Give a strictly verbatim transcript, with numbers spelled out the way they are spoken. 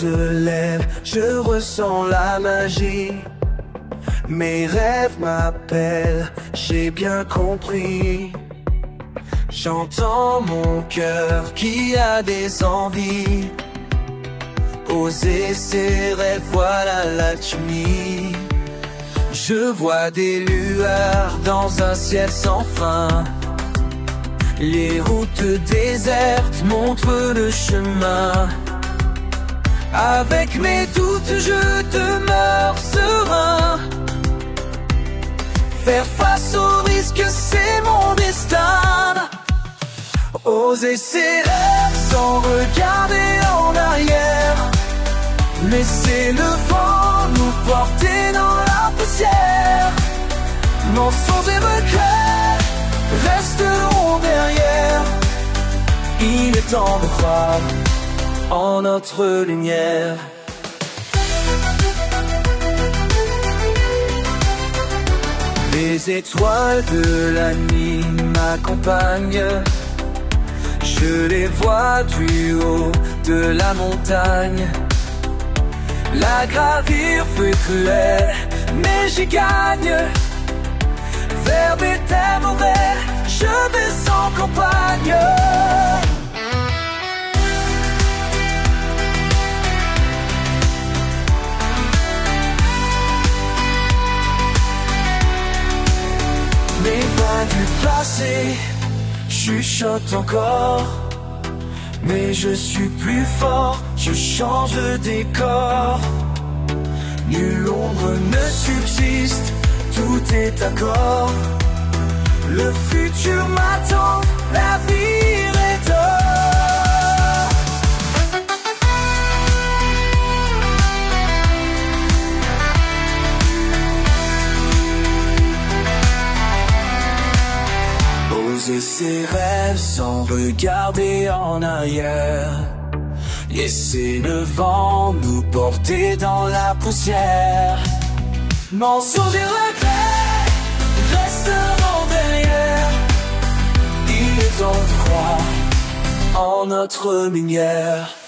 se lève, je ressens la magie. Mes rêves m'appellent, j'ai bien compris. J'entends mon cœur qui a des envies. Oser ses rêves, voilà Lakshmi. Je vois des lueurs dans un ciel sans fin. Les routes désertes montrent le chemin. Avec mes doutes, je demeure serein. Faire face au risque, c'est mon destin. Oser ses rêves sans regarder en arrière. Laisser le vent nous porter dans la poussière. Mensonges et regrets resteront derrière. Il est temps de croire en notre lumière. Les étoiles de la nuit m'accompagnent. Je les vois du haut de la montagne. La gravir fut cruelle, mais j'y gagne. Vers des terres mauvais, je vais sans compagne. Les vagues du passé chuchotent encore. Mais je suis plus fort, je change de décor. Nulle ombre ne subsiste, tout est accord. Le futur m'attend, l'avenir est d'or. Oser ses rêves sans regarder en arrière. Laisser le vent nous porter dans la poussière. Mensonges et regrets resteront derrière. Il est temps de croire en notre lumière.